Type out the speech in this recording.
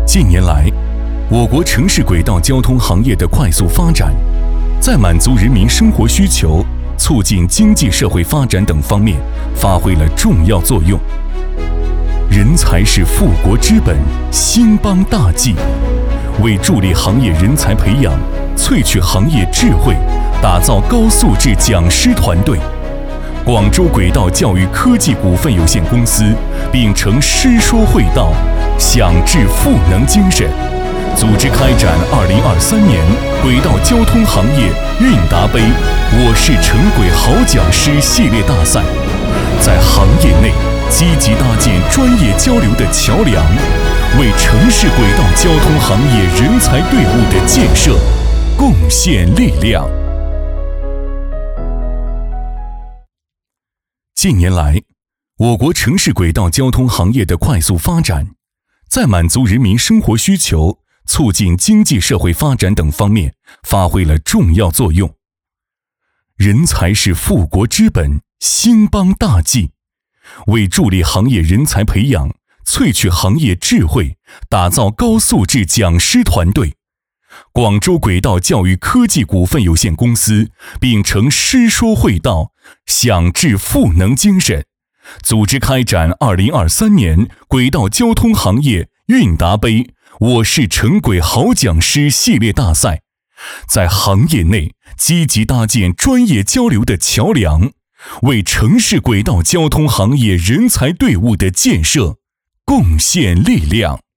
近年来，我国城市轨道交通行业的快速发展，在满足人民生活需求、促进经济社会发展等方面发挥了重要作用。人才是富国之本，兴邦大计。为助力行业人才培养，萃取行业智慧，打造高素质讲师团队，广州轨道教育科技股份有限公司秉承师说会道、享致赋能精神，组织开展2023年轨道交通行业韵达杯我是城轨好讲师系列大赛，在行业内积极搭建专业交流的桥梁，为城市轨道交通行业人才队伍的建设贡献力量。近年来，我国城市轨道交通行业的快速发展，在满足人民生活需求、促进经济社会发展等方面发挥了重要作用。人才是富国之本，兴邦大计。为助力行业人才培养，萃取行业智慧，打造高素质讲师团队，广州轨道教育科技股份有限公司秉承师说会道、享致赋能精神，组织开展2023年轨道交通行业韵达杯我是城轨好讲师系列大赛，在行业内积极搭建专业交流的桥梁，为城市轨道交通行业人才队伍的建设贡献力量。